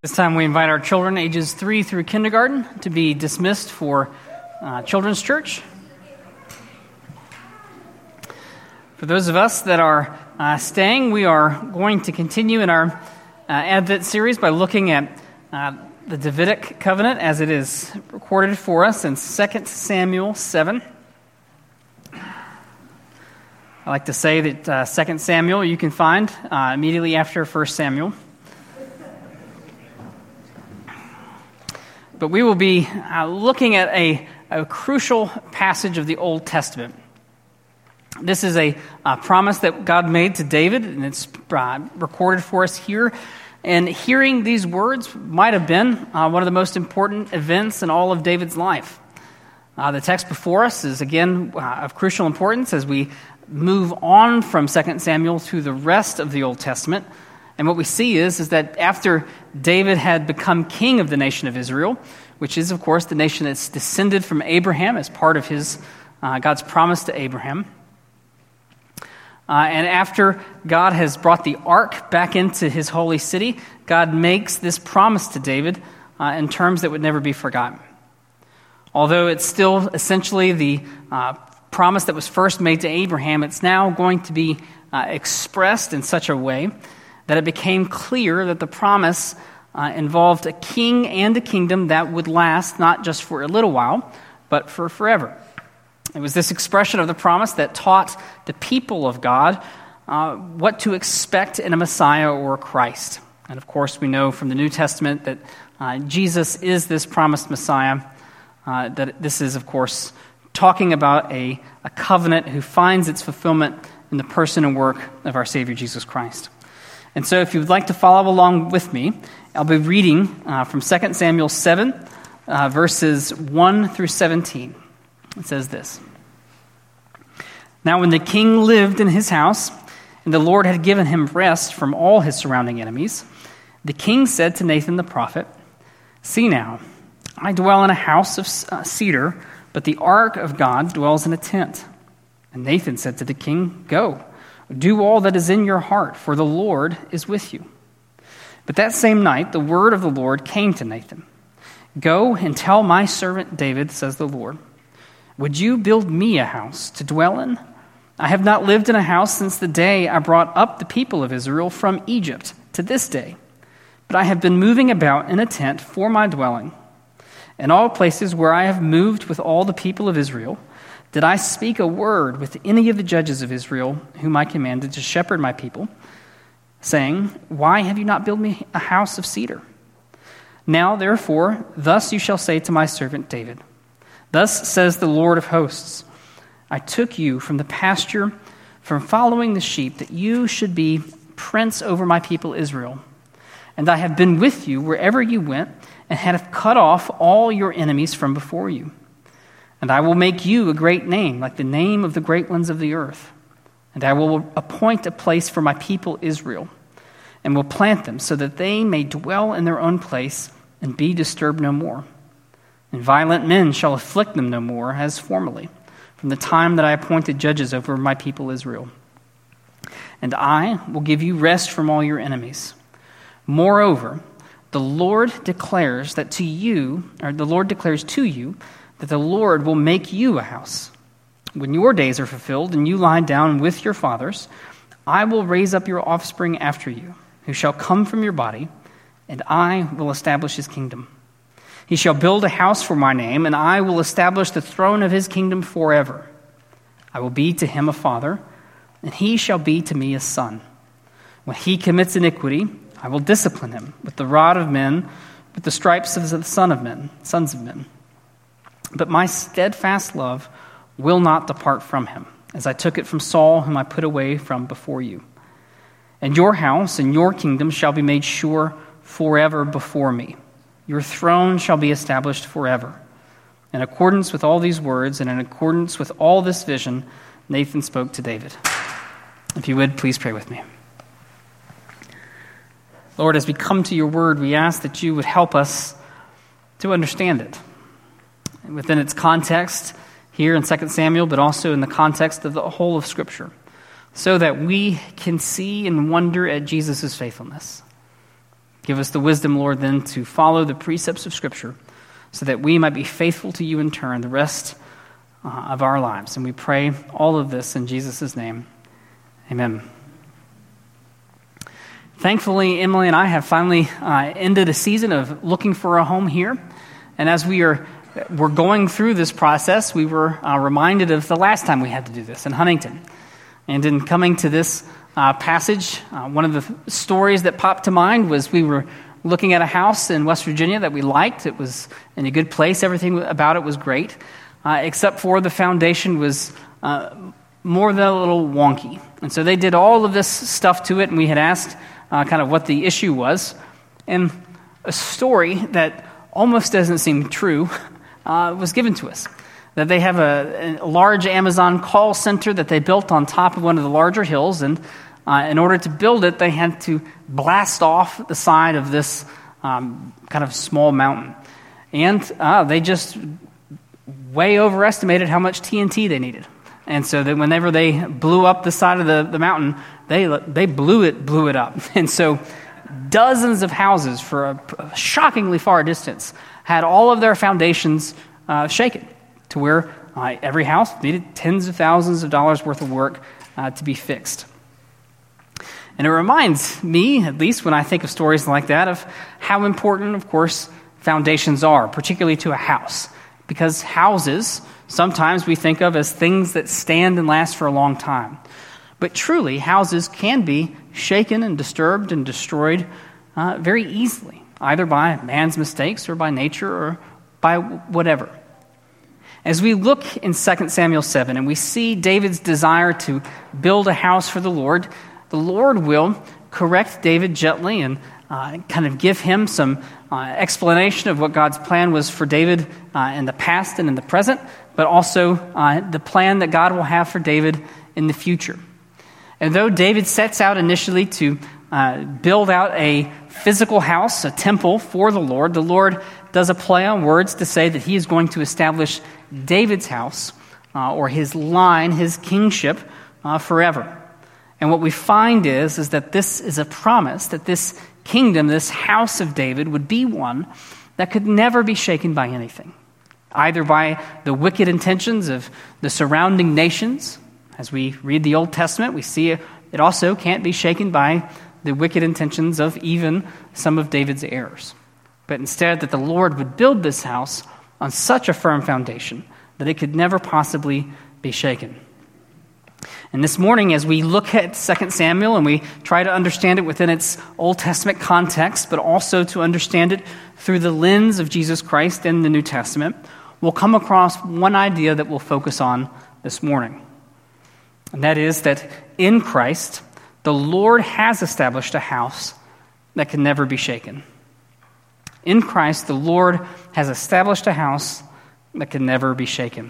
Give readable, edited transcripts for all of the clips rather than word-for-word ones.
This time we invite our children ages 3 through kindergarten to be dismissed for Children's Church. For those of us that are staying, we are going to continue in our Advent series by looking at the Davidic covenant as it is recorded for us in 2 Samuel 7. I like to say that 2 Samuel you can find immediately after 1 Samuel. But we will be looking at a crucial passage of the Old Testament. This is a promise that God made to David, and it's recorded for us here. And hearing these words might have been one of the most important events in all of David's life. The text before us is, again, of crucial importance as we move on from 2 Samuel to the rest of the Old Testament. And what we see is that after David had become king of the nation of Israel, which is, of course, the nation that's descended from Abraham as part of his God's promise to Abraham, and after God has brought the ark back into his holy city, God makes this promise to David in terms that would never be forgotten. Although it's still essentially the promise that was first made to Abraham, it's now going to be expressed in such a way that it became clear that the promise involved a king and a kingdom that would last not just for a little while, but for forever. It was this expression of the promise that taught the people of God what to expect in a Messiah or a Christ. And of course, we know from the New Testament that Jesus is this promised Messiah, that this is, of course, talking about a covenant who finds its fulfillment in the person and work of our Savior Jesus Christ. And so if you would like to follow along with me, I'll be reading from 2 Samuel 7, verses 1 through 17. It says this: Now when the king lived in his house, and the Lord had given him rest from all his surrounding enemies, the king said to Nathan the prophet, See now, I dwell in a house of cedar, but the ark of God dwells in a tent. And Nathan said to the king, Go, do all that is in your heart, for the Lord is with you. But that same night, the word of the Lord came to Nathan. Go and tell my servant David, says the Lord, would you build me a house to dwell in? I have not lived in a house since the day I brought up the people of Israel from Egypt to this day, but I have been moving about in a tent for my dwelling. In all places where I have moved with all the people of Israel, did I speak a word with any of the judges of Israel, whom I commanded to shepherd my people, saying, Why have you not built me a house of cedar? Now, therefore, thus you shall say to my servant David, Thus says the Lord of hosts, I took you from the pasture, from following the sheep, that you should be prince over my people Israel. And I have been with you wherever you went, and have cut off all your enemies from before you. And I will make you a great name, like the name of the great ones of the earth. And I will appoint a place for my people Israel, and will plant them so that they may dwell in their own place and be disturbed no more. And violent men shall afflict them no more, as formerly, from the time that I appointed judges over my people Israel. And I will give you rest from all your enemies. Moreover, the Lord declares to you that the Lord will make you a house. When your days are fulfilled and you lie down with your fathers, I will raise up your offspring after you, who shall come from your body, and I will establish his kingdom. He shall build a house for my name, and I will establish the throne of his kingdom forever. I will be to him a father, and he shall be to me a son. When he commits iniquity, I will discipline him with the rod of men, with the stripes of the sons of men. But my steadfast love will not depart from him, as I took it from Saul, whom I put away from before you. And your house and your kingdom shall be made sure forever before me. Your throne shall be established forever. In accordance with all these words and in accordance with all this vision, Nathan spoke to David. If you would, please pray with me. Lord, as we come to your word, we ask that you would help us to understand it. And within its context here in 2 Samuel, but also in the context of the whole of Scripture, so that we can see and wonder at Jesus' faithfulness. Give us the wisdom, Lord, then to follow the precepts of Scripture so that we might be faithful to you in turn the rest of our lives. And we pray all of this in Jesus' name. Amen. Thankfully, Emily and I have finally ended a season of looking for a home here. And as we're going through this process, we were reminded of the last time we had to do this in Huntington. And in coming to this passage, one of the stories that popped to mind was we were looking at a house in West Virginia that we liked. It was in a good place. Everything about it was great, except for the foundation was more than a little wonky. And so they did all of this stuff to it, and we had asked kind of what the issue was. And a story that almost doesn't seem true was given to us. That they have a large Amazon call center that they built on top of one of the larger hills, and in order to build it, they had to blast off the side of this kind of small mountain. And they just way overestimated how much TNT they needed. And so that whenever they blew up the side of the mountain, they blew it up. And so dozens of houses for a shockingly far distance had all of their foundations shaken to where every house needed tens of thousands of dollars worth of work to be fixed. And it reminds me, at least when I think of stories like that, of how important, of course, foundations are, particularly to a house. Because houses, sometimes we think of as things that stand and last for a long time. But truly, houses can be shaken and disturbed and destroyed very easily, either by man's mistakes or by nature or by whatever. As we look in 2 Samuel 7 and we see David's desire to build a house for the Lord will correct David gently and kind of give him some explanation of what God's plan was for David in the past and in the present, but also the plan that God will have for David in the future. And though David sets out initially to build out a physical house, a temple for the Lord does a play on words to say that he is going to establish David's house or his line, his kingship, forever. And what we find is that this is a promise that this kingdom, this house of David, would be one that could never be shaken by anything, either by the wicked intentions of the surrounding nations. As we read the Old Testament, we see it also can't be shaken by the wicked intentions of even some of David's heirs. But instead, that the Lord would build this house on such a firm foundation that it could never possibly be shaken. And this morning, as we look at 2 Samuel and we try to understand it within its Old Testament context, but also to understand it through the lens of Jesus Christ in the New Testament, we'll come across one idea that we'll focus on this morning. And that is that in Christ, the Lord has established a house that can never be shaken. In Christ, the Lord has established a house that can never be shaken.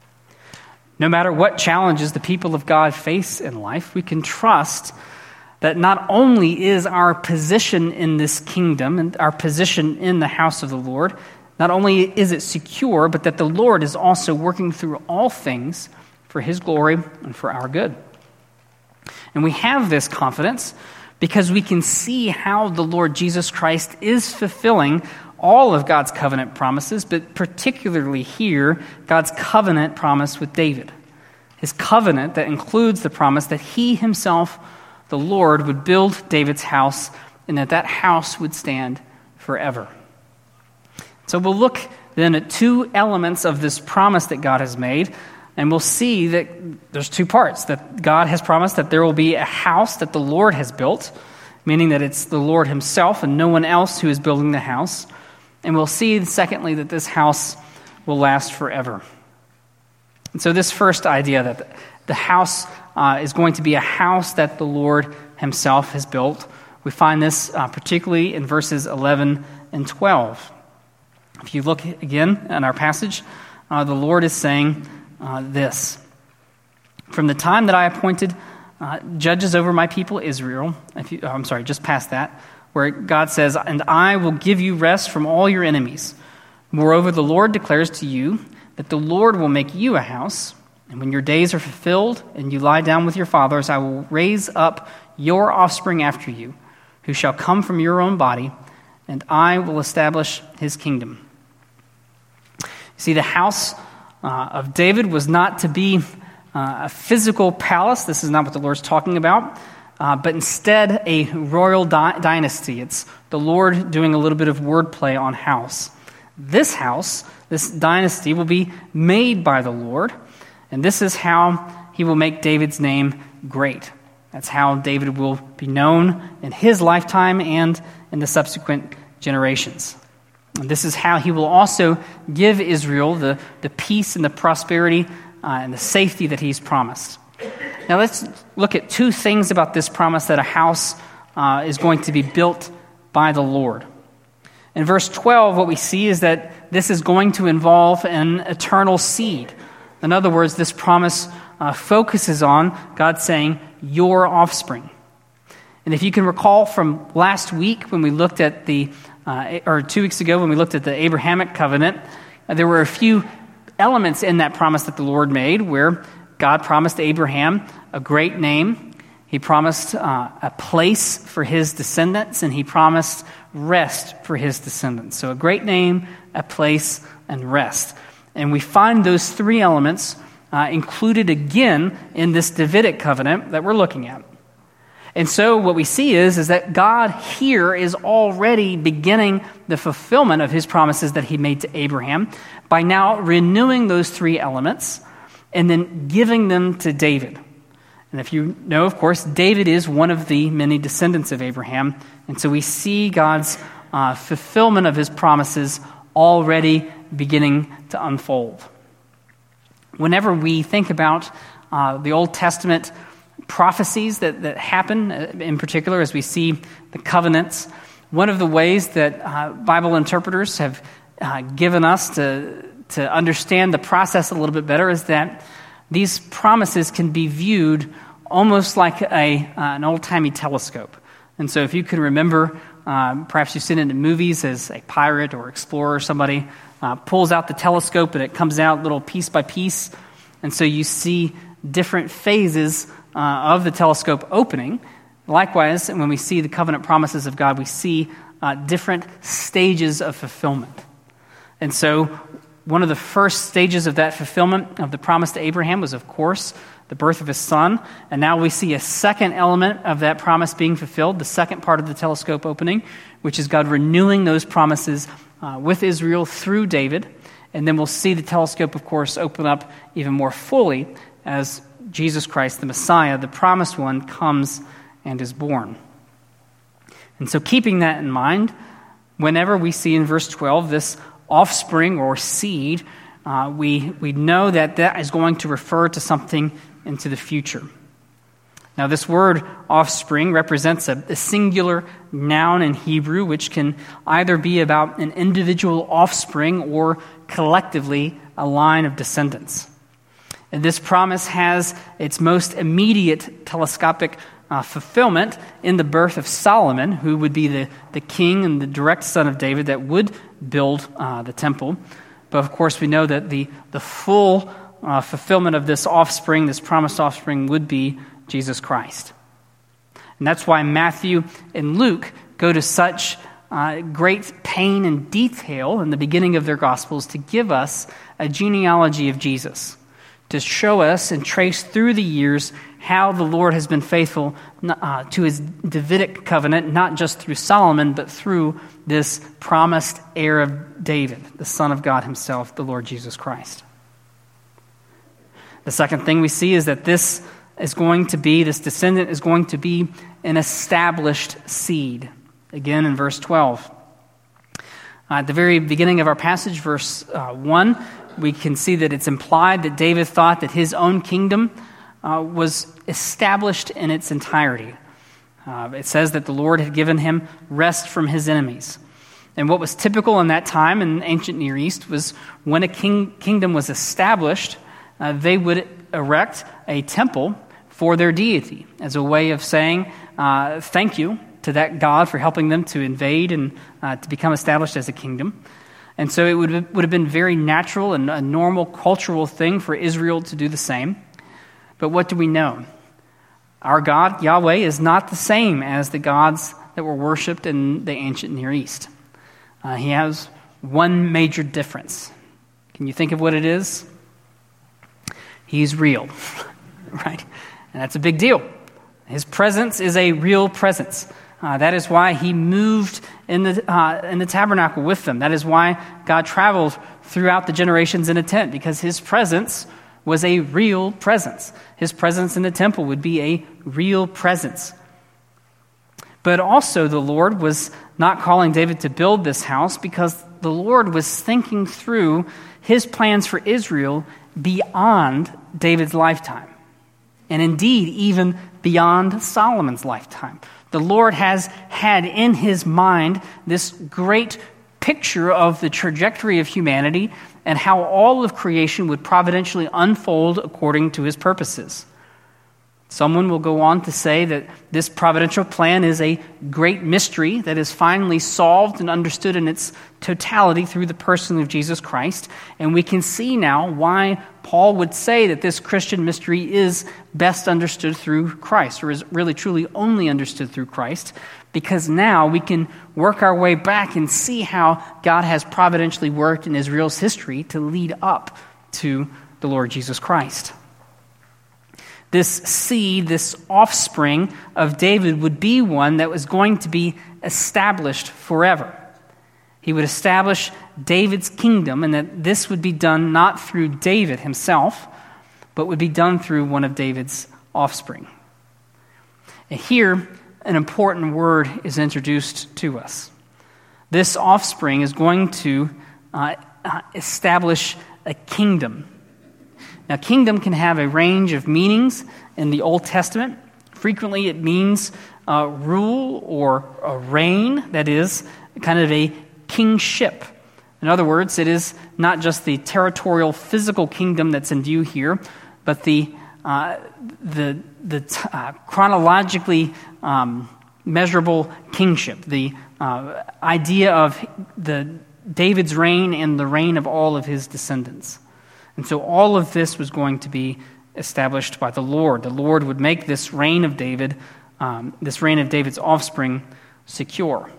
No matter what challenges the people of God face in life, we can trust that not only is our position in this kingdom and our position in the house of the Lord, not only is it secure, but that the Lord is also working through all things for his glory and for our good. And we have this confidence because we can see how the Lord Jesus Christ is fulfilling all of God's covenant promises, but particularly here, God's covenant promise with David. His covenant that includes the promise that he himself, the Lord, would build David's house and that house would stand forever. So we'll look then at two elements of this promise that God has made, and we'll see that there's two parts. That God has promised that there will be a house that the Lord has built, meaning that it's the Lord himself and no one else who is building the house. And we'll see, secondly, that this house will last forever. And so this first idea that the house is going to be a house that the Lord himself has built, we find this particularly in verses 11 and 12. If you look again in our passage, the Lord is saying this: "From the time that I appointed judges over my people Israel," just past that, where God says, "And I will give you rest from all your enemies. Moreover, the Lord declares to you that the Lord will make you a house, and when your days are fulfilled and you lie down with your fathers, I will raise up your offspring after you, who shall come from your own body, and I will establish his kingdom." See, the house of David was not to be a physical palace. This is not what the Lord's talking about, but instead a royal dynasty. It's the Lord doing a little bit of wordplay on house. This house, this dynasty, will be made by the Lord, and this is how he will make David's name great. That's how David will be known in his lifetime and in the subsequent generations. And this is how he will also give Israel the peace and the prosperity and the safety that he's promised. Now let's look at two things about this promise that a house is going to be built by the Lord. In verse 12, what we see is that this is going to involve an eternal seed. In other words, this promise focuses on God saying, "your offspring." And if you can recall from last week when we looked at or 2 weeks ago when we looked at the Abrahamic covenant, there were a few elements in that promise that the Lord made where God promised Abraham a great name. He promised a place for his descendants, and he promised rest for his descendants. So a great name, a place, and rest. And we find those three elements included again in this Davidic covenant that we're looking at. And so what we see is that God here is already beginning the fulfillment of his promises that he made to Abraham by now renewing those three elements and then giving them to David. And if you know, of course, David is one of the many descendants of Abraham. And so we see God's fulfillment of his promises already beginning to unfold. Whenever we think about the Old Testament prophecies that happen, in particular as we see the covenants, one of the ways that Bible interpreters have given us to understand the process a little bit better is that these promises can be viewed almost like an old-timey telescope. And so if you can remember, perhaps you've seen it in movies as a pirate or explorer, somebody pulls out the telescope and it comes out little piece by piece. And so you see different phases of the telescope opening. Likewise, when we see the covenant promises of God, we see different stages of fulfillment. And so one of the first stages of that fulfillment of the promise to Abraham was, of course, the birth of his son. And now we see a second element of that promise being fulfilled, the second part of the telescope opening, which is God renewing those promises with Israel through David. And then we'll see the telescope, of course, open up even more fully as Jesus Christ, the Messiah, the promised one, comes and is born. And so keeping that in mind, whenever we see in verse 12 this offspring or seed, we know that is going to refer to something into the future. Now, this word offspring represents a singular noun in Hebrew, which can either be about an individual offspring or collectively a line of descendants. And this promise has its most immediate telescopic fulfillment in the birth of Solomon, who would be the king and the direct son of David that would build the temple. But of course, we know that the full fulfillment of this offspring, this promised offspring, would be Jesus Christ. And that's why Matthew and Luke go to such great pain and detail in the beginning of their Gospels to give us a genealogy of Jesus, to show us and trace through the years how the Lord has been faithful to his Davidic covenant, not just through Solomon, but through this promised heir of David, the Son of God himself, the Lord Jesus Christ. The second thing we see is that this descendant is going to be an established seed. Again, in verse 12. At the very beginning of our passage, verse 1, we can see that it's implied that David thought that his own kingdom was established in its entirety. It says that the Lord had given him rest from his enemies. And what was typical in that time in the ancient Near East was when a kingdom was established, they would erect a temple for their deity as a way of saying thank you to that God for helping them to invade and to become established as a kingdom. And so it would have been very natural and a normal cultural thing for Israel to do the same. But what do we know? Our God, Yahweh, is not the same as the gods that were worshipped in the ancient Near East. He has one major difference. Can you think of what it is? He's real, right? And that's a big deal. His presence is a real presence. That is why he moved in the tabernacle with them. That is why God traveled throughout the generations in a tent, because his presence was a real presence. His presence in the temple would be a real presence. But also the Lord was not calling David to build this house, because the Lord was thinking through his plans for Israel beyond David's lifetime, and indeed even beyond Solomon's lifetime. The Lord has had in his mind this great picture of the trajectory of humanity and how all of creation would providentially unfold according to his purposes. Someone will go on to say that this providential plan is a great mystery that is finally solved and understood in its totality through the person of Jesus Christ. And we can see now why Paul would say that this Christian mystery is best understood through Christ, or is really truly only understood through Christ, because now we can work our way back and see how God has providentially worked in Israel's history to lead up to the Lord Jesus Christ. This seed, this offspring of David would be one that was going to be established forever. He would establish David's kingdom, and that this would be done not through David himself, but would be done through one of David's offspring. And here, an important word is introduced to us. This offspring is going to establish a kingdom. Now, kingdom can have a range of meanings in the Old Testament. Frequently, it means rule or a reign, that is, kind of a kingship. In other words, it is not just the territorial physical kingdom that's in view here, but the chronologically measurable kingship, the idea of David's reign and the reign of all of his descendants. And so all of this was going to be established by the Lord. The Lord would make this reign of David, this reign of David's offspring, secure.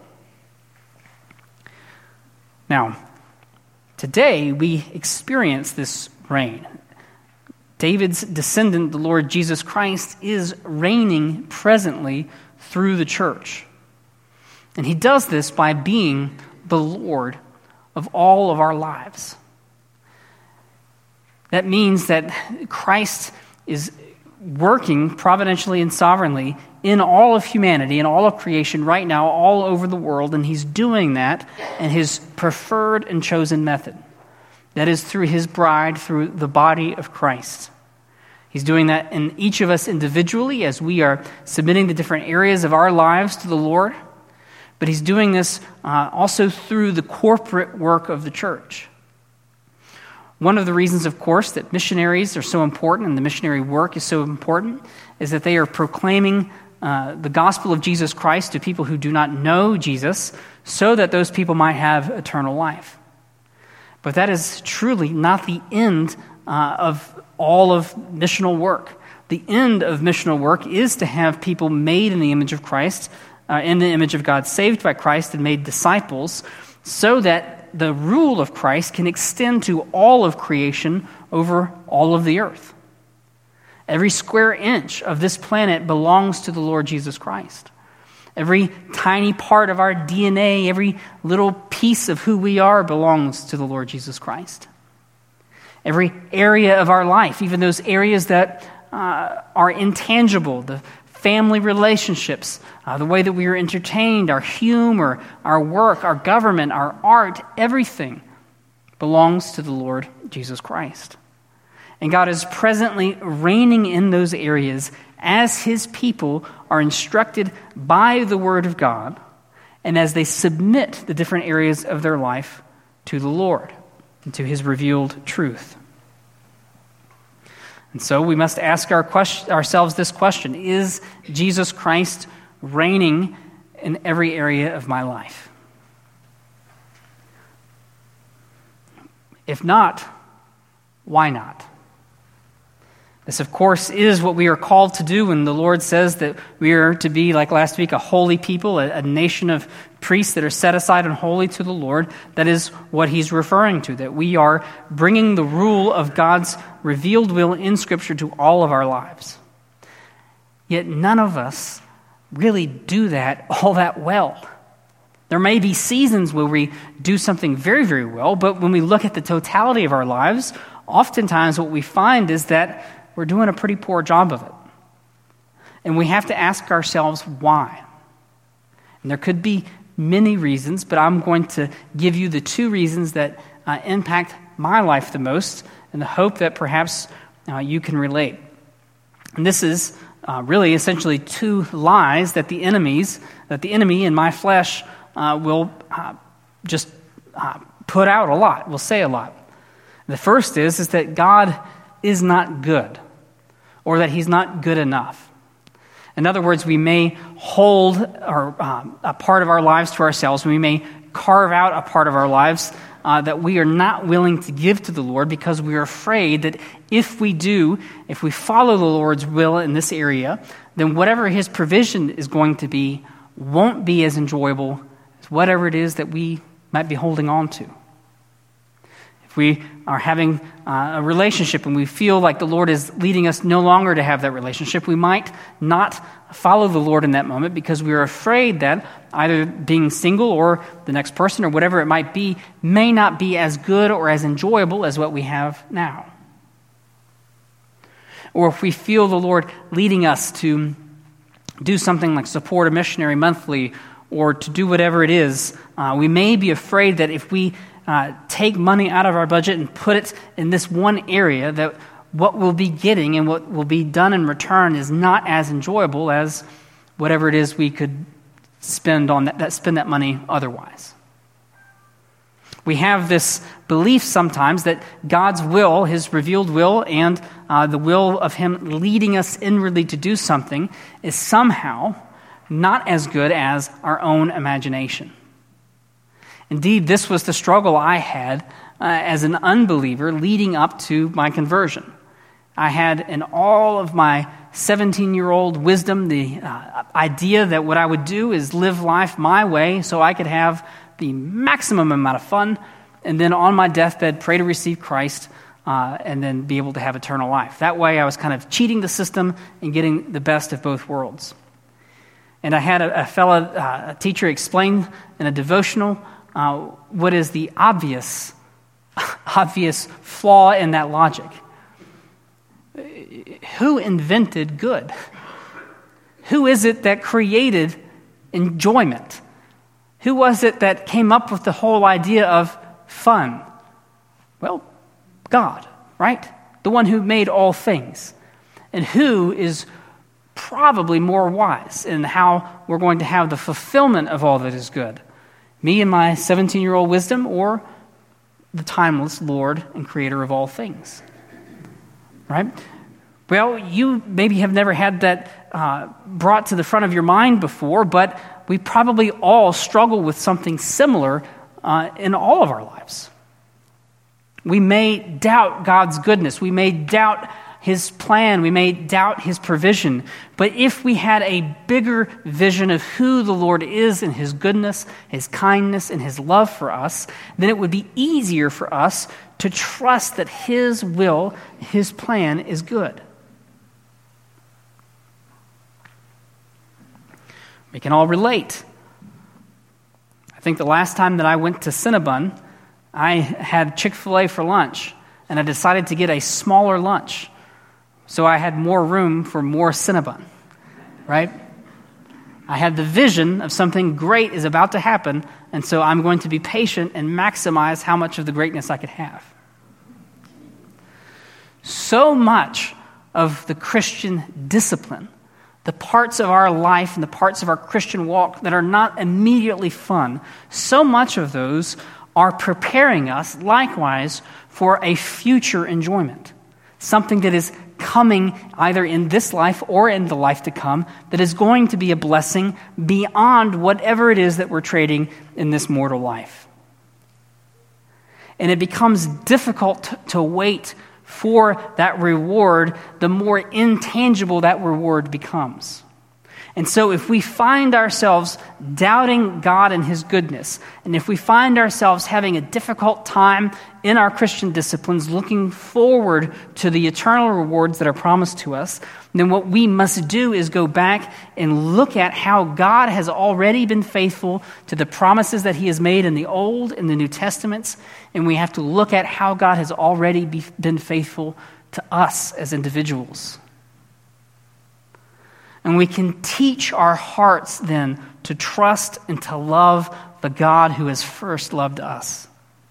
Now, today we experience this reign. David's descendant, the Lord Jesus Christ, is reigning presently through the church. And he does this by being the Lord of all of our lives. That means that Christ is working providentially and sovereignly in all of humanity, in all of creation right now, all over the world, and he's doing that in his preferred and chosen method. That is through his bride, through the body of Christ. He's doing that in each of us individually as we are submitting the different areas of our lives to the Lord, but he's doing this also through the corporate work of the church. One of the reasons, of course, that missionaries are so important and the missionary work is so important is that they are proclaiming the gospel of Jesus Christ to people who do not know Jesus so that those people might have eternal life. But that is truly not the end of all of missional work. The end of missional work is to have people made in the image of Christ, in the image of God, saved by Christ and made disciples, so that the rule of Christ can extend to all of creation over all of the earth. Every square inch of this planet belongs to the Lord Jesus Christ. Every tiny part of our DNA, every little piece of who we are belongs to the Lord Jesus Christ. Every area of our life, even those areas that are intangible, the family relationships, the way that we are entertained, our humor, our work, our government, our art, everything belongs to the Lord Jesus Christ. And God is presently reigning in those areas as his people are instructed by the Word of God and as they submit the different areas of their life to the Lord and to his revealed truth. And so we must ask ourselves this question: is Jesus Christ reigning in every area of my life? If not, why not? This, of course, is what we are called to do when the Lord says that we are to be, like last week, a holy people, a nation of priests that are set aside and holy to the Lord. That is what he's referring to, that we are bringing the rule of God's revealed will in Scripture to all of our lives. Yet none of us really do that all that well. There may be seasons where we do something very, very well, but when we look at the totality of our lives, oftentimes what we find is that we're doing a pretty poor job of it. And we have to ask ourselves why. And there could be many reasons, but I'm going to give you the two reasons that impact my life the most, in the hope that perhaps you can relate. And this is really essentially two lies that the enemy in my flesh will just put out a lot, will say a lot. The first is that God is not good, or that he's not good enough. In other words, we may hold a part of our lives to ourselves. We may carve out a part of our lives that we are not willing to give to the Lord because we are afraid that if we follow the Lord's will in this area, then whatever his provision is going to be won't be as enjoyable as whatever it is that we might be holding on to. If we are having a relationship and we feel like the Lord is leading us no longer to have that relationship, we might not follow the Lord in that moment because we are afraid that either being single or the next person or whatever it might be may not be as good or as enjoyable as what we have now. Or if we feel the Lord leading us to do something like support a missionary monthly or to do whatever it is, we may be afraid that if we take money out of our budget and put it in this one area, that what we'll be getting and what will be done in return is not as enjoyable as whatever it is we could spend on spend that money otherwise. We have this belief sometimes that God's will, his revealed will, and the will of him leading us inwardly to do something is somehow not as good as our own imagination. Indeed, this was the struggle I had as an unbeliever leading up to my conversion. I had, in all of my 17-year-old wisdom, the idea that what I would do is live life my way so I could have the maximum amount of fun, and then on my deathbed pray to receive Christ and then be able to have eternal life. That way I was kind of cheating the system and getting the best of both worlds. And I had a teacher explain in a devotional what is the obvious flaw in that logic. Who invented good? Who is it that created enjoyment? Who was it that came up with the whole idea of fun? Well, God, right? The one who made all things. And who is probably more wise in how we're going to have the fulfillment of all that is good? Me and my 17-year-old wisdom, or the timeless Lord and creator of all things? Right? Well, you maybe have never had that brought to the front of your mind before, but we probably all struggle with something similar in all of our lives. We may doubt God's goodness. We may doubt his plan. We may doubt his provision. But if we had a bigger vision of who the Lord is and his goodness, his kindness, and his love for us, then it would be easier for us to trust that his will, his plan is good. We can all relate. I think the last time that I went to Cinnabon, I had Chick-fil-A for lunch, and I decided to get a smaller lunch. So I had more room for more Cinnabon, right? I had the vision of something great is about to happen, and so I'm going to be patient and maximize how much of the greatness I could have. So much of the Christian discipline, the parts of our life and the parts of our Christian walk that are not immediately fun, so much of those are preparing us likewise for a future enjoyment, something that is coming either in this life or in the life to come, that is going to be a blessing beyond whatever it is that we're trading in this mortal life. And it becomes difficult to wait for that reward, the more intangible that reward becomes. And so if we find ourselves doubting God and his goodness, and if we find ourselves having a difficult time in our Christian disciplines looking forward to the eternal rewards that are promised to us, then what we must do is go back and look at how God has already been faithful to the promises that he has made in the Old and the New Testaments, and we have to look at how God has already been faithful to us as individuals. And we can teach our hearts then to trust and to love the God who has first loved us.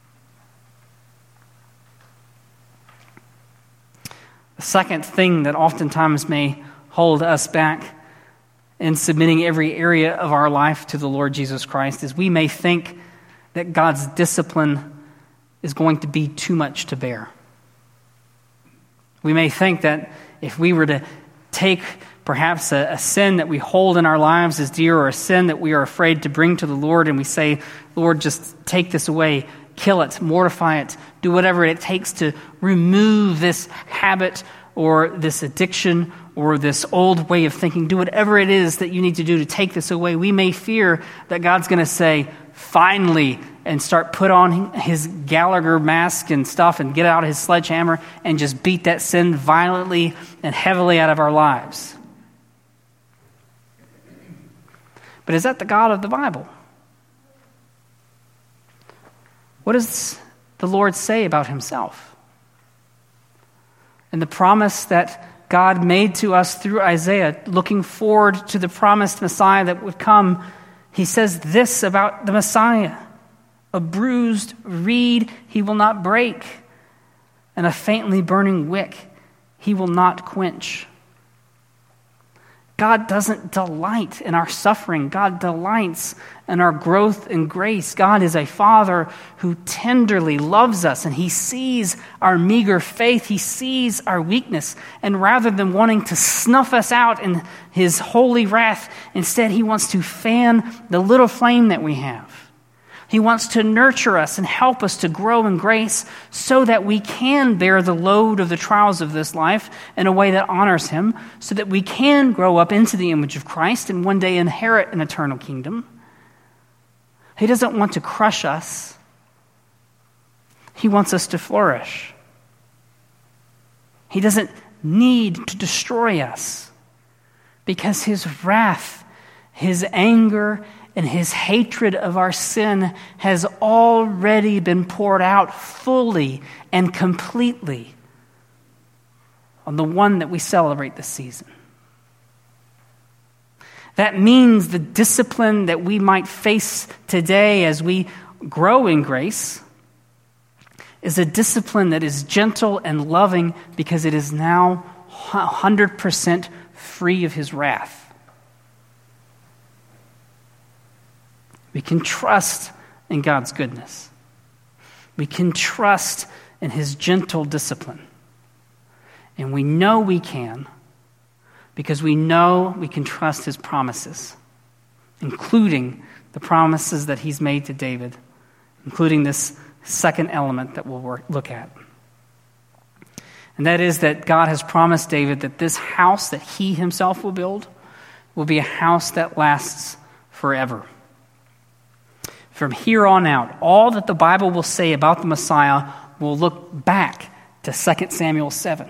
The second thing that oftentimes may hold us back in submitting every area of our life to the Lord Jesus Christ is we may think that God's discipline is going to be too much to bear. We may think that if we were to take perhaps a sin that we hold in our lives as dear, or a sin that we are afraid to bring to the Lord, and we say, Lord, just take this away, kill it, mortify it, do whatever it takes to remove this habit or this addiction or this old way of thinking, do whatever it is that you need to do to take this away. We may fear that God's going to say, finally, and start put on his Gallagher mask and stuff and get out his sledgehammer and just beat that sin violently and heavily out of our lives. But is that the God of the Bible? What does the Lord say about himself? And the promise that God made to us through Isaiah, looking forward to the promised Messiah that would come, he says this about the Messiah: a bruised reed he will not break, and a faintly burning wick he will not quench. God doesn't delight in our suffering. God delights in our growth in grace. God is a Father who tenderly loves us, and he sees our meager faith. He sees our weakness. And rather than wanting to snuff us out in his holy wrath, instead he wants to fan the little flame that we have. He wants to nurture us and help us to grow in grace so that we can bear the load of the trials of this life in a way that honors him, so that we can grow up into the image of Christ and one day inherit an eternal kingdom. He doesn't want to crush us. He wants us to flourish. He doesn't need to destroy us because his wrath, his anger, and his hatred of our sin has already been poured out fully and completely on the one that we celebrate this season. That means the discipline that we might face today as we grow in grace is a discipline that is gentle and loving because it is now 100% free of his wrath. We can trust in God's goodness. We can trust in his gentle discipline. And we know we can because we know we can trust his promises, including the promises that he's made to David, including this second element that we'll look at. And that is that God has promised David that this house that he himself will build will be a house that lasts forever. From here on out, all that the Bible will say about the Messiah will look back to 2 Samuel 7.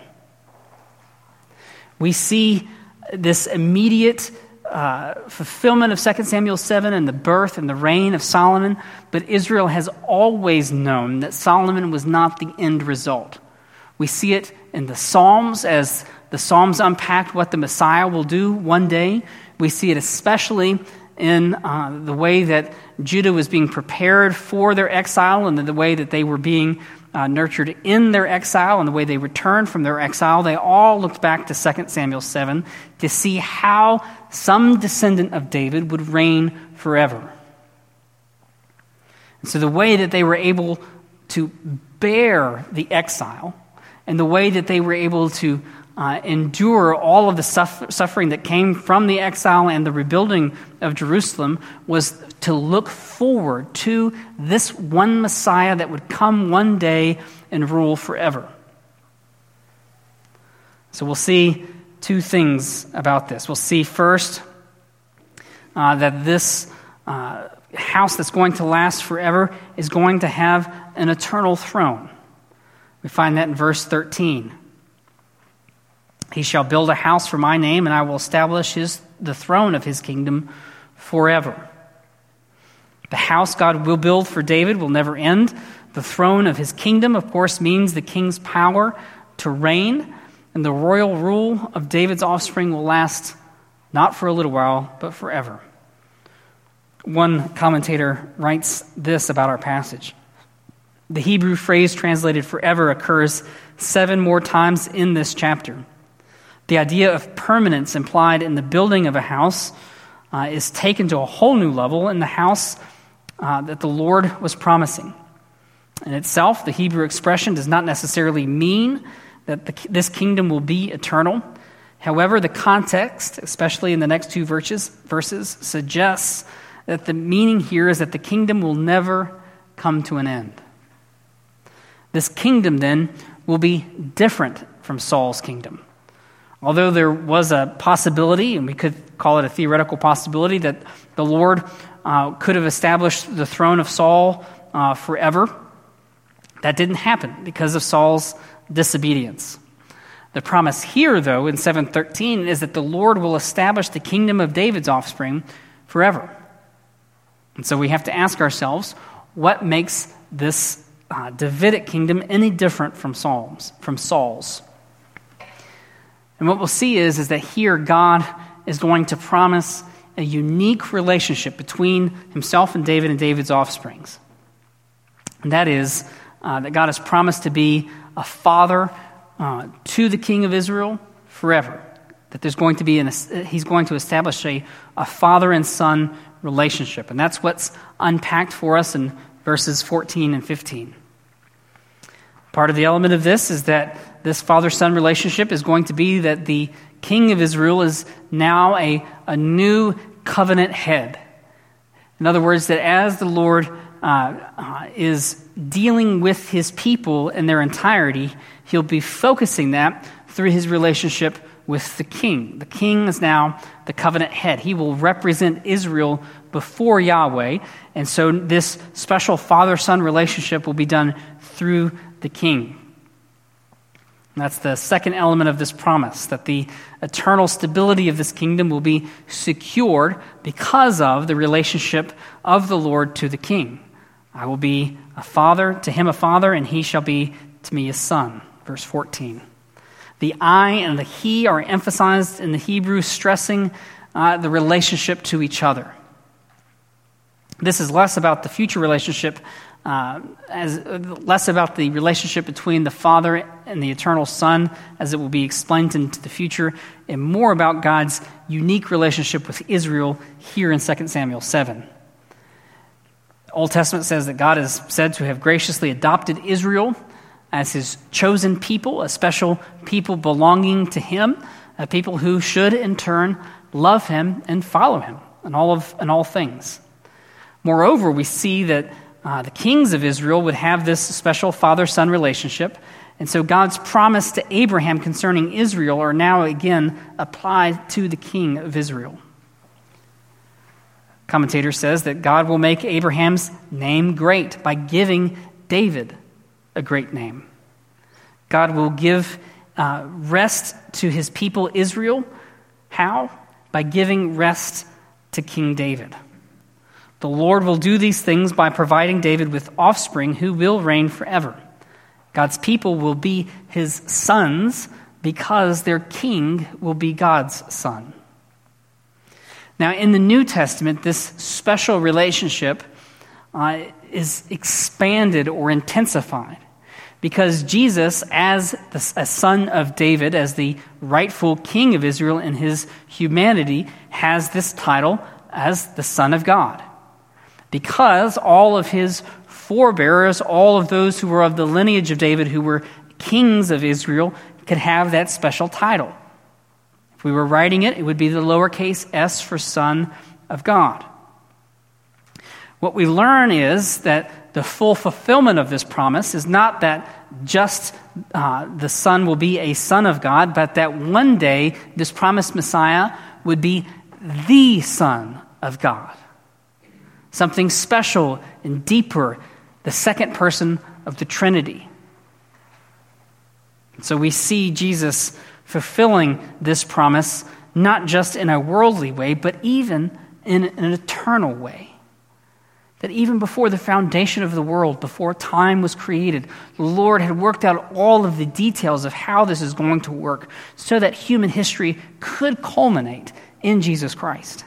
We see this immediate fulfillment of 2 Samuel 7 and the birth and the reign of Solomon, but Israel has always known that Solomon was not the end result. We see it in the Psalms as the Psalms unpacked what the Messiah will do one day. We see it especially in the way that Judah was being prepared for their exile and the way that they were being nurtured in their exile and the way they returned from their exile. They all looked back to 2 Samuel 7 to see how some descendant of David would reign forever. And so the way that they were able to bear the exile and the way that they were able to endure all of the suffering that came from the exile and the rebuilding of Jerusalem was to look forward to this one Messiah that would come one day and rule forever. So we'll see two things about this. We'll see first that this house that's going to last forever is going to have an eternal throne. We find that in verse 13. He shall build a house for my name, and I will establish the throne of his kingdom forever. The house God will build for David will never end. The throne of his kingdom, of course, means the king's power to reign, and the royal rule of David's offspring will last not for a little while, but forever. One commentator writes this about our passage. The Hebrew phrase translated forever occurs 7 more times in this chapter. The idea of permanence implied in the building of a house is taken to a whole new level in the house that the Lord was promising. In itself, the Hebrew expression does not necessarily mean that this kingdom will be eternal. However, the context, especially in the next 2 verses, suggests that the meaning here is that the kingdom will never come to an end. This kingdom, then, will be different from Saul's kingdom. Although there was a possibility, and we could call it a theoretical possibility, that the Lord could have established the throne of Saul forever, that didn't happen because of Saul's disobedience. The promise here, though, in 7:13, is that the Lord will establish the kingdom of David's offspring forever. And so we have to ask ourselves, what makes this Davidic kingdom any different from Saul's? And what we'll see is that here God is going to promise a unique relationship between himself and David's offsprings. And that is that God has promised to be a father to the king of Israel forever. That there's going to be he's going to establish a father and son relationship. And that's what's unpacked for us in verses 14 and 15. Part of the element of this is that this father-son relationship is going to be that the king of Israel is now a new covenant head. In other words, that as the Lord is dealing with his people in their entirety, he'll be focusing that through his relationship with the king. The king is now the covenant head. He will represent Israel before Yahweh, and so this special father-son relationship will be done through the king. And that's the second element of this promise, that the eternal stability of this kingdom will be secured because of the relationship of the Lord to the king. I will be a father, to him a father, and he shall be to me a son. Verse 14. The I and the he are emphasized in the Hebrew, stressing the relationship to each other. This is less about the future relationship, less about the relationship between the Father and the eternal Son, as it will be explained into the future, and more about God's unique relationship with Israel here in 2 Samuel 7. The Old Testament says that God is said to have graciously adopted Israel as his chosen people, a special people belonging to him, a people who should in turn love him and follow him in all things. Moreover, we see that the kings of Israel would have this special father-son relationship, and so God's promise to Abraham concerning Israel are now again applied to the king of Israel. Commentator says that God will make Abraham's name great by giving David a great name. God will give rest to his people Israel. How? By giving rest to King David. The Lord will do these things by providing David with offspring who will reign forever. God's people will be his sons because their king will be God's son. Now, in the New Testament, this special relationship is expanded or intensified because Jesus, as a son of David, as the rightful king of Israel in his humanity, has this title as the Son of God. Because all of his forebearers, all of those who were of the lineage of David, who were kings of Israel, could have that special title. If we were writing it, it would be the lowercase s for Son of God. What we learn is that the full fulfillment of this promise is not that just the Son will be a Son of God, but that one day this promised Messiah would be the Son of God. Something special and deeper, the second person of the Trinity. So we see Jesus fulfilling this promise, not just in a worldly way, but even in an eternal way. That even before the foundation of the world, before time was created, the Lord had worked out all of the details of how this is going to work so that human history could culminate in Jesus Christ.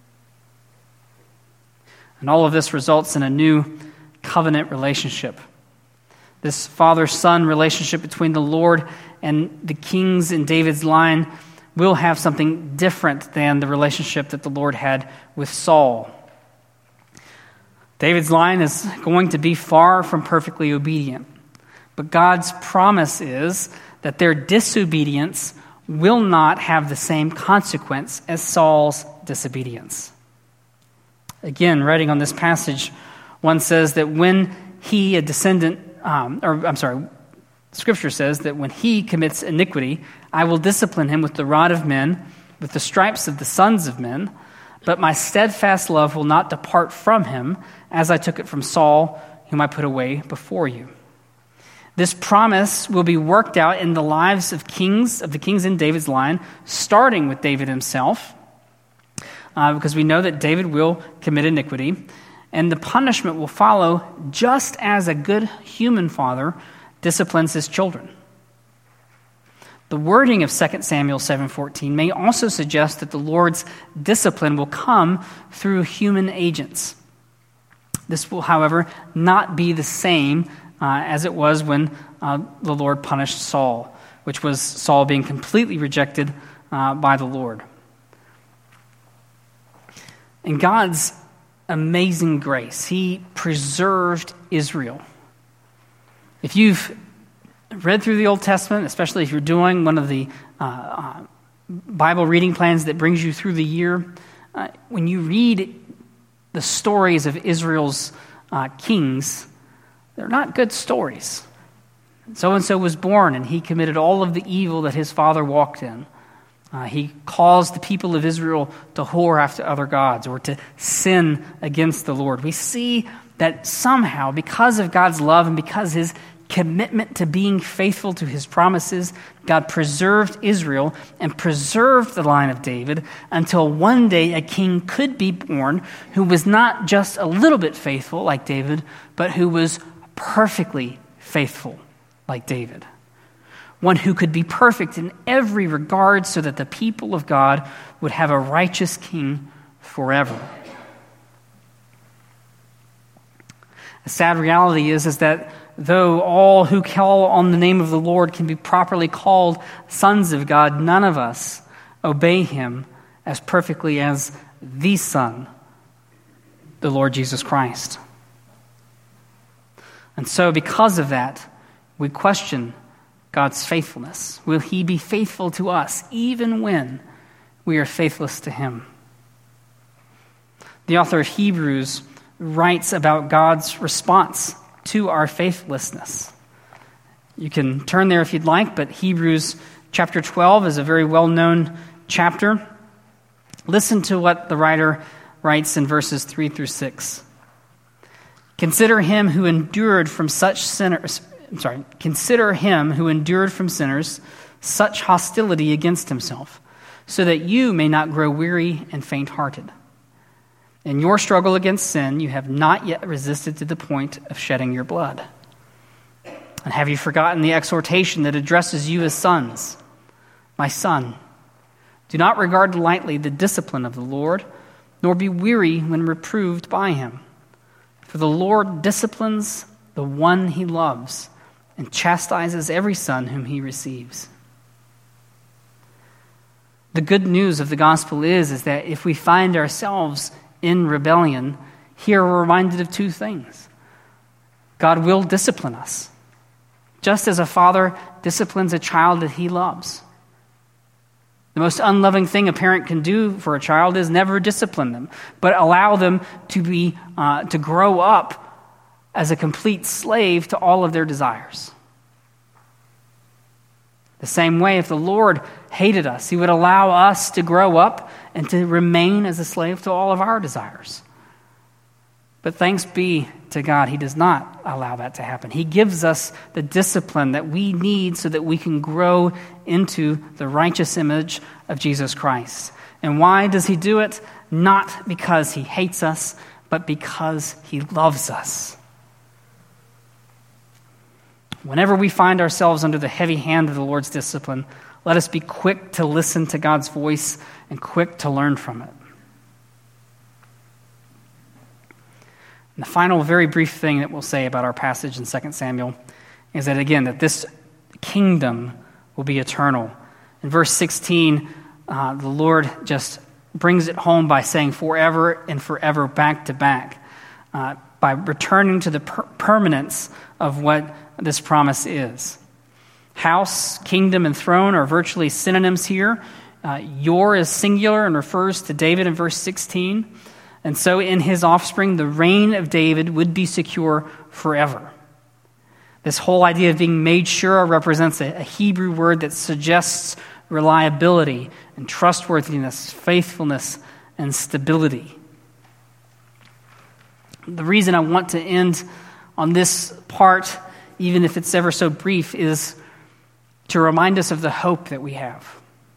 And all of this results in a new covenant relationship. This father-son relationship between the Lord and the kings in David's line will have something different than the relationship that the Lord had with Saul. David's line is going to be far from perfectly obedient. But God's promise is that their disobedience will not have the same consequence as Saul's disobedience. Again, writing on this passage, one says that when he, a descendant, Scripture says that when he commits iniquity, I will discipline him with the rod of men, with the stripes of the sons of men, but my steadfast love will not depart from him, as I took it from Saul, whom I put away before you. This promise will be worked out in the lives of the kings in David's line, starting with David himself, because we know that David will commit iniquity, and the punishment will follow just as a good human father disciplines his children. The wording of 2 Samuel 7:14 may also suggest that the Lord's discipline will come through human agents. This will, however, not be the same as it was when the Lord punished Saul, which was Saul being completely rejected by the Lord. In God's amazing grace, He preserved Israel. If you've read through the Old Testament, especially if you're doing one of the Bible reading plans that brings you through the year, when you read the stories of Israel's kings, they're not good stories. So-and-so was born, and he committed all of the evil that his father walked in. He caused the people of Israel to whore after other gods or to sin against the Lord. We see that somehow, because of God's love and because His commitment to being faithful to His promises, God preserved Israel and preserved the line of David until one day a king could be born who was not just a little bit faithful like David, but who was perfectly faithful like David. One who could be perfect in every regard so that the people of God would have a righteous king forever. A sad reality is that though all who call on the name of the Lord can be properly called sons of God, none of us obey Him as perfectly as the Son, the Lord Jesus Christ. And so because of that, we question God's faithfulness. Will He be faithful to us even when we are faithless to Him? The author of Hebrews writes about God's response to our faithlessness. You can turn there if you'd like, but Hebrews chapter 12 is a very well-known chapter. Listen to what the writer writes in verses 3 through 6. Consider him who endured from sinners such hostility against himself, so that you may not grow weary and faint-hearted. In your struggle against sin, you have not yet resisted to the point of shedding your blood. And have you forgotten the exhortation that addresses you as sons? My son, do not regard lightly the discipline of the Lord, nor be weary when reproved by Him. For the Lord disciplines the one He loves, and chastises every son whom He receives. The good news of the gospel is that if we find ourselves in rebellion, here we're reminded of two things. God will discipline us, just as a father disciplines a child that he loves. The most unloving thing a parent can do for a child is never discipline them, but allow them to grow up as a complete slave to all of their desires. The same way, if the Lord hated us, he would allow us to grow up and to remain as a slave to all of our desires. But thanks be to God, he does not allow that to happen. He gives us the discipline that we need so that we can grow into the righteous image of Jesus Christ. And why does he do it? Not because he hates us, but because he loves us. Whenever we find ourselves under the heavy hand of the Lord's discipline, let us be quick to listen to God's voice and quick to learn from it. And the final, very brief thing that we'll say about our passage in 2 Samuel is that, again, that this kingdom will be eternal. In verse 16, the Lord just brings it home by saying forever and forever, back to back, by returning to the permanence of what this promise is. House, kingdom, and throne are virtually synonyms here. Your is singular and refers to David in verse 16. And so in his offspring, the reign of David would be secure forever. This whole idea of being made sure represents a Hebrew word that suggests reliability and trustworthiness, faithfulness, and stability. The reason I want to end on this part, even if it's ever so brief, is to remind us of the hope that we have.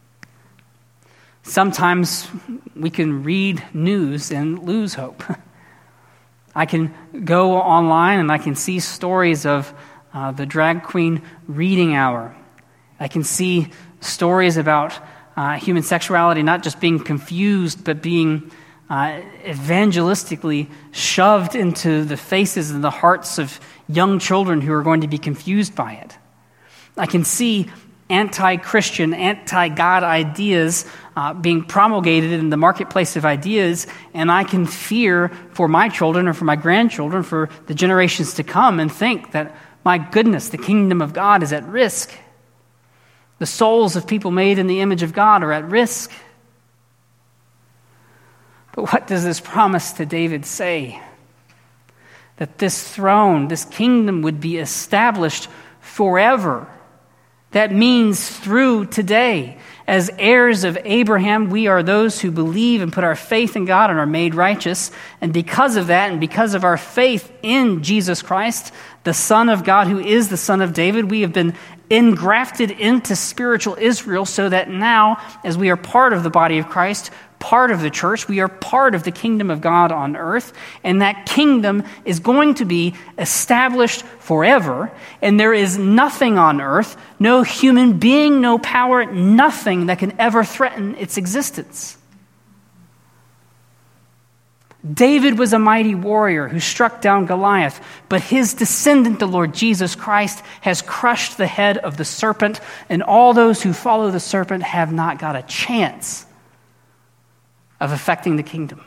Sometimes we can read news and lose hope. I can go online and I can see stories of the drag queen reading hour. I can see stories about human sexuality not just being confused, but being evangelistically shoved into the faces and the hearts of young children who are going to be confused by it. I can see anti-Christian, anti-God ideas being promulgated in the marketplace of ideas, and I can fear for my children or for my grandchildren, for the generations to come, and think that, my goodness, the kingdom of God is at risk. The souls of people made in the image of God are at risk. But what does this promise to David say? That this throne, this kingdom would be established forever. That means through today. As heirs of Abraham, we are those who believe and put our faith in God and are made righteous. And because of that, and because of our faith in Jesus Christ, the Son of God, who is the Son of David, we have been engrafted into spiritual Israel, so that now, as we are part of the body of Christ, part of the church, we are part of the kingdom of God on earth, and that kingdom is going to be established forever, and there is nothing on earth, no human being, no power, nothing that can ever threaten its existence. David was a mighty warrior who struck down Goliath, but his descendant, the Lord Jesus Christ, has crushed the head of the serpent, and all those who follow the serpent have not got a chance of affecting the kingdom.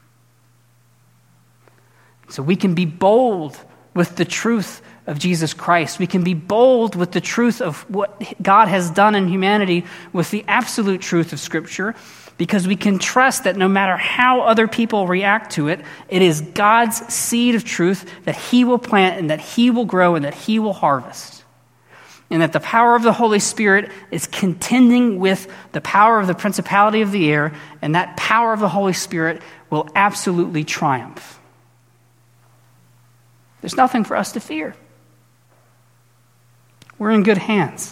So we can be bold with the truth of Jesus Christ. We can be bold with the truth of what God has done in humanity, with the absolute truth of Scripture, because we can trust that no matter how other people react to it, it is God's seed of truth that he will plant and that he will grow and that he will harvest. And that the power of the Holy Spirit is contending with the power of the principality of the air, and that power of the Holy Spirit will absolutely triumph. There's nothing for us to fear. We're in good hands.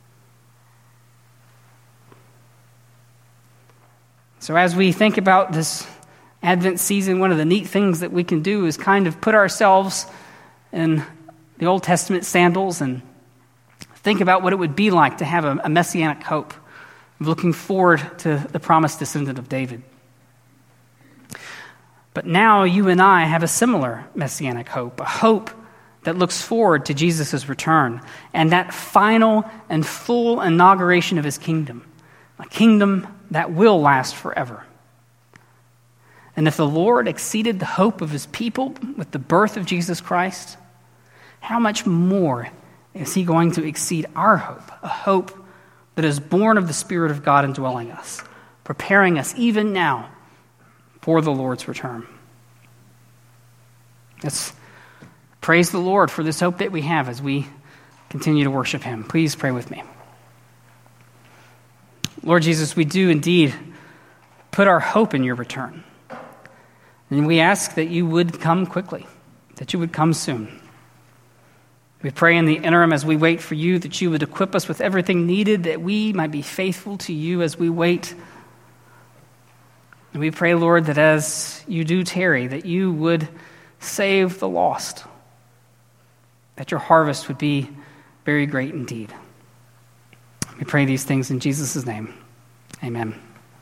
So as we think about this Advent season, one of the neat things that we can do is kind of put ourselves in the Old Testament sandals and think about what it would be like to have a messianic hope, of looking forward to the promised descendant of David. But now you and I have a similar messianic hope, a hope that looks forward to Jesus' return and that final and full inauguration of his kingdom, a kingdom that will last forever. And if the Lord exceeded the hope of his people with the birth of Jesus Christ, how much more is he going to exceed our hope, a hope that is born of the Spirit of God indwelling us, preparing us even now for the Lord's return. Let's Praise the Lord for this hope that we have as we continue to worship him. Please pray with me. Lord Jesus, we do indeed put our hope in your return. And we ask that you would come quickly, that you would come soon. We pray in the interim as we wait for you that you would equip us with everything needed that we might be faithful to you as we wait. And we pray, Lord, that as you do tarry, that you would save the lost, that your harvest would be very great indeed. We pray these things in Jesus' name. Amen.